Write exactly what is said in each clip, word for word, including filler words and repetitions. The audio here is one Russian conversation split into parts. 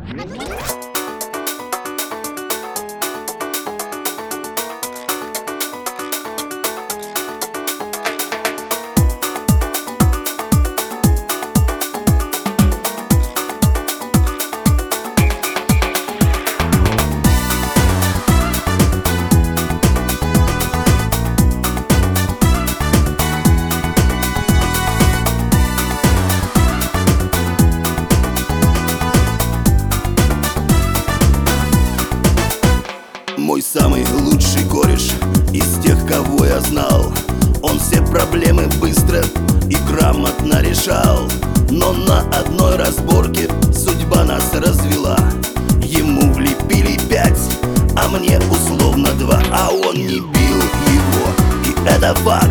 Мой самый лучший кореш из тех, кого я знал. Он все проблемы быстро и грамотно решал. Но на одной разборке судьба нас развела. Ему влепили пять, а мне условно два. А он не бил его, и это факт.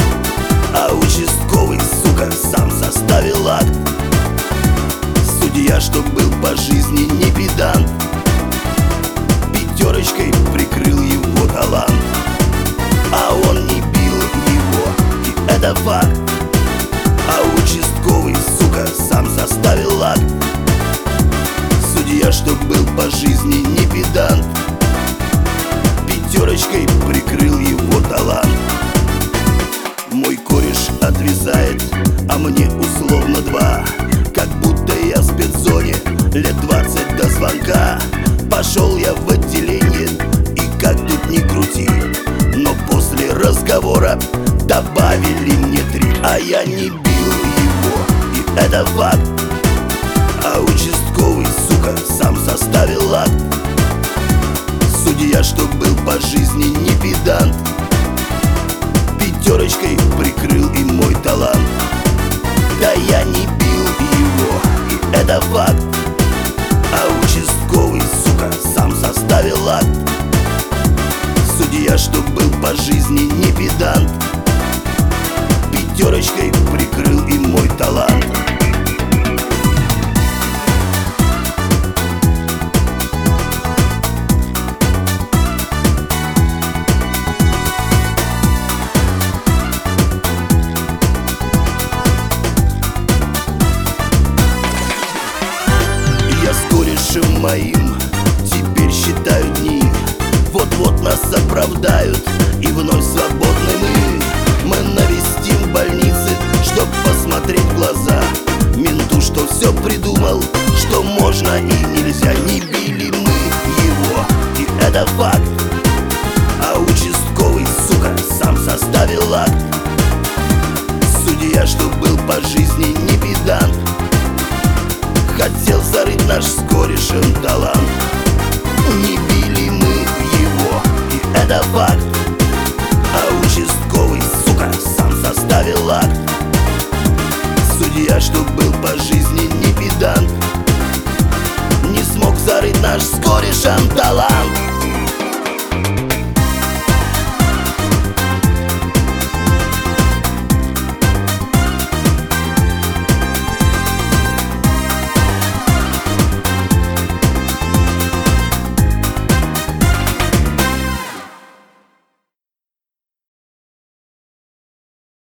А участковый, сука, сам составил акт. Судья, что был по жизни не педант, пятерочкой прикрыл его талант. А он не бил его, и это факт. А участковый, сука, сам составил акт. Судья, что был по жизни не педант, пятерочкой прикрыл его талант. Мой кореш отрезает, а мне условно два. Как будто я в спецзоне, лет двадцать до звонка. Пошел я в отделение, и как тут ни крути, но после разговора добавили мне три. А я не бил его, и это факт. А участковый, сука, сам составил акт. Судья, что был по жизни не педант, пятерочкой прикрыл и мой талант. Да я не бил его, и это факт. А участковый, сука, сам составил акт. Судья, что был по жизни не педант, пятерочкой прикрыл и мой талант. Моим теперь считаю дни. Вот-вот нас оправдают, и вновь свободны мы. Мы навестим в больнице, чтоб посмотреть в глаза менту, что все придумал, что можно и нельзя. Не били мы его, и это факт. А участковый, сука, сам составил акт. Судья, что был по жизни не педант, хотел зарыть наш с корешем талант. Не били мы его, и это факт. А участковый, сука, сам составил акт. Судья, что был по жизни не педант, не смог зарыть наш с корешем талант.